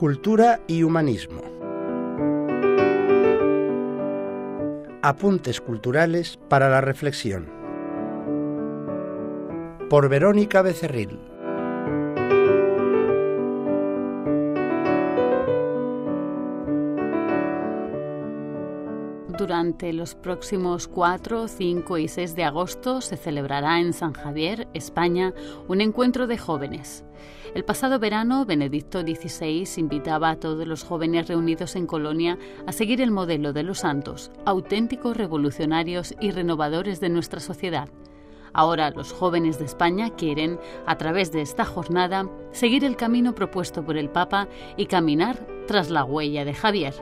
Cultura y humanismo. Apuntes culturales para la reflexión. Por Verónica Becerril. Durante los próximos 4, 5 y 6 de agosto se celebrará en San Javier, España, un encuentro de jóvenes. El pasado verano, Benedicto XVI invitaba a todos los jóvenes reunidos en Colonia a seguir el modelo de los santos, auténticos revolucionarios y renovadores de nuestra sociedad. Ahora los jóvenes de España quieren, a través de esta jornada, seguir el camino propuesto por el Papa y caminar tras la huella de Javier.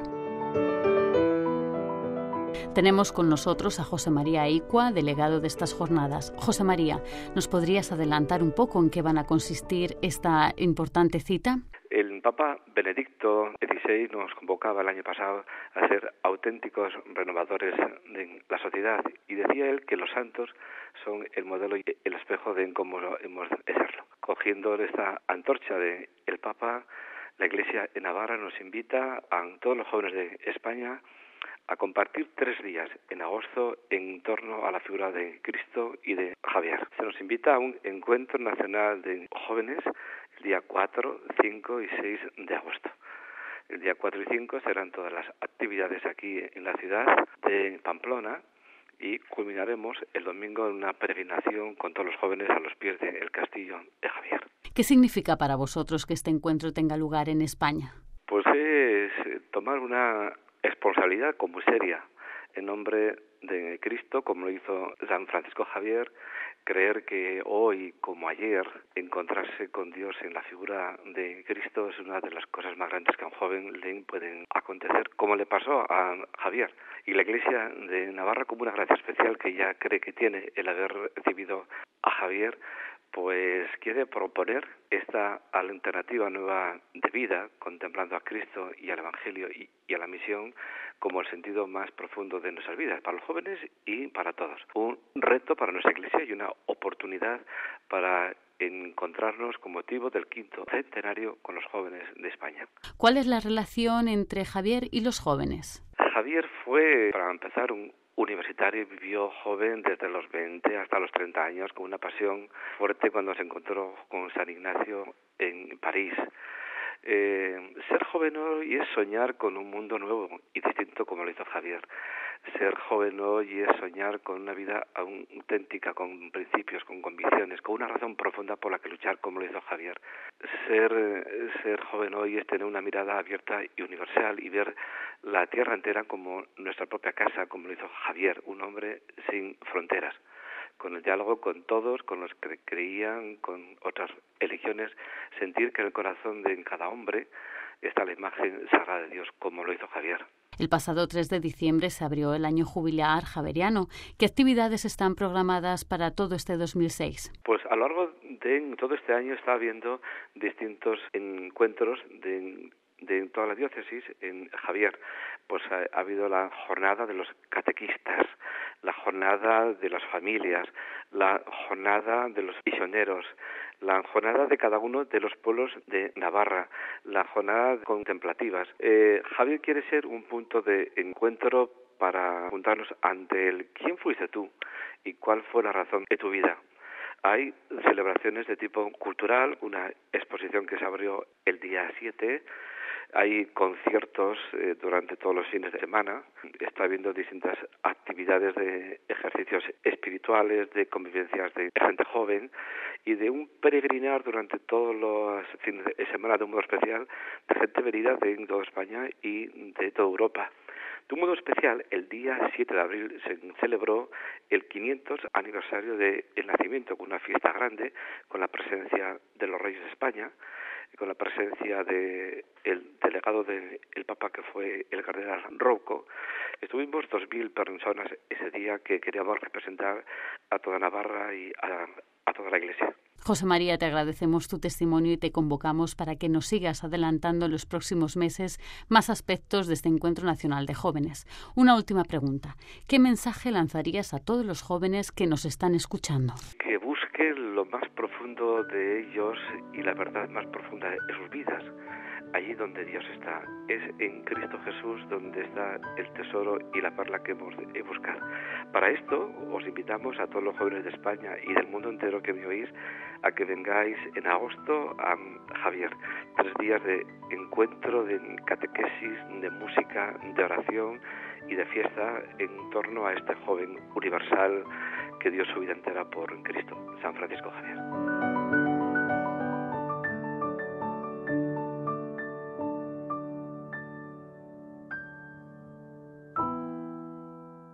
Tenemos con nosotros a José María Eicua, delegado de estas jornadas. José María, ¿nos podrías adelantar un poco en qué van a consistir esta importante cita? El Papa Benedicto XVI nos convocaba el año pasado a ser auténticos renovadores de la sociedad y decía él que los santos son el modelo y el espejo de cómo hemos de serlo. Cogiendo esta antorcha del Papa, la Iglesia en Navarra nos invita a todos los jóvenes de España a compartir 3 días en agosto en torno a la figura de Cristo y de Javier. Se nos invita a un encuentro nacional de jóvenes el día 4, 5 y 6 de agosto. El día 4 y 5 serán todas las actividades aquí en la ciudad de Pamplona y culminaremos el domingo en una peregrinación con todos los jóvenes a los pies del castillo de Javier. ¿Qué significa para vosotros que este encuentro tenga lugar en España? Pues es tomar una responsabilidad como seria en nombre de Cristo, como lo hizo San Francisco Javier, creer que hoy, como ayer, encontrarse con Dios en la figura de Cristo es una de las cosas más grandes que a un joven le pueden acontecer, como le pasó a Javier. Y la Iglesia de Navarra, como una gracia especial que ya cree que tiene el haber recibido a Javier, pues quiere proponer esta alternativa nueva de vida, contemplando a Cristo y al Evangelio y a la misión como el sentido más profundo de nuestras vidas, para los jóvenes y para todos. Un reto para nuestra Iglesia y una oportunidad para encontrarnos con motivo del 5º centenario con los jóvenes de España. ¿Cuál es la relación entre Javier y los jóvenes? Javier fue, para empezar, un universitario y vivió joven desde los 20 hasta los 30 años con una pasión fuerte cuando se encontró con San Ignacio en París. Ser joven hoy es soñar con un mundo nuevo y distinto como lo hizo Javier. Ser joven hoy es soñar con una vida auténtica, con principios, con convicciones, con una razón profunda por la que luchar como lo hizo Javier. Ser joven hoy es tener una mirada abierta y universal y ver la tierra entera como nuestra propia casa, como lo hizo Javier, un hombre sin fronteras, con el diálogo con todos, con los que creían, con otras religiones, sentir que en el corazón de cada hombre está la imagen sagrada de Dios, como lo hizo Javier. El pasado 3 de diciembre se abrió el año jubilar javeriano. ¿Qué actividades están programadas para todo este 2006? Pues a lo largo de todo este año está habiendo distintos encuentros de toda la diócesis en Javier. Pues ha habido la jornada de los catequistas, la jornada de las familias, la jornada de los misioneros, la jornada de cada uno de los pueblos de Navarra, la jornada contemplativas. Javier quiere ser un punto de encuentro para juntarnos ante él. ¿Quién fuiste tú y cuál fue la razón de tu vida? Hay celebraciones de tipo cultural, una exposición que se abrió el día 7, hay conciertos durante todos los fines de semana, está habiendo distintas actividades de ejercicios espirituales, de convivencias de gente joven y de un peregrinar durante todos los fines de semana de un modo especial de gente venida de toda España y de toda Europa. De un modo especial, el día 7 de abril se celebró el 500 aniversario del nacimiento, con una fiesta grande, con la presencia de los reyes de España, con la presencia del delegado del Papa, que fue el cardenal Rouco. Estuvimos 2.000 personas ese día que queríamos representar a toda Navarra y a toda la Iglesia. José María, te agradecemos tu testimonio y te convocamos para que nos sigas adelantando en los próximos meses más aspectos de este Encuentro Nacional de Jóvenes. Una última pregunta. ¿Qué mensaje lanzarías a todos los jóvenes que nos están escuchando? Que busquen busque lo más profundo de ellos y la verdad más profunda de sus vidas. Allí donde Dios está, es en Cristo Jesús donde está el tesoro y la perla que hemos de buscar. Para esto os invitamos a todos los jóvenes de España y del mundo entero que me oís a que vengáis en agosto a Javier. 3 días de encuentro, de catequesis, de música, de oración y de fiesta en torno a este joven universal que dio su vida entera por Cristo, San Francisco Javier.